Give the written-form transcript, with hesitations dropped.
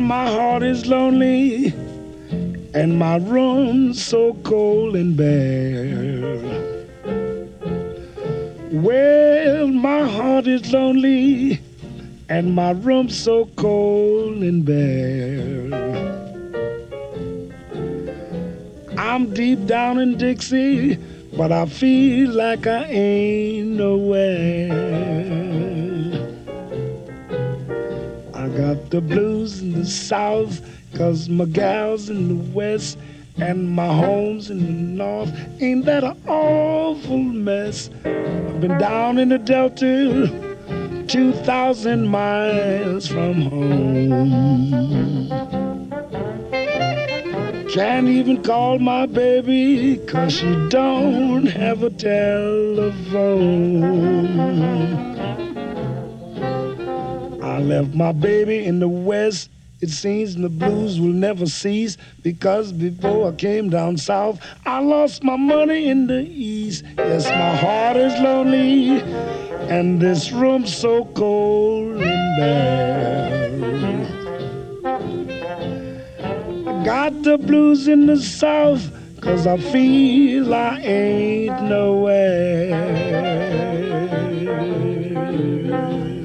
my heart is lonely and my room's so cold and bare. Well, my heart is lonely and my room's so cold and bare. I'm deep down in Dixie, but I feel like I ain't nowhere. I got the blues in the south, 'cause my gal's in the west, and my home's in the north. Ain't that an awful mess? I've been down in the Delta, 2,000 miles from home. Can't even call my baby 'cause she don't have a telephone. I left my baby in the west. It seems the blues will never cease, because before I came down south, I lost my money in the east. Yes, my heart is lonely and this room's so cold and bare. I got the blues in the south, 'cause I feel I ain't nowhere.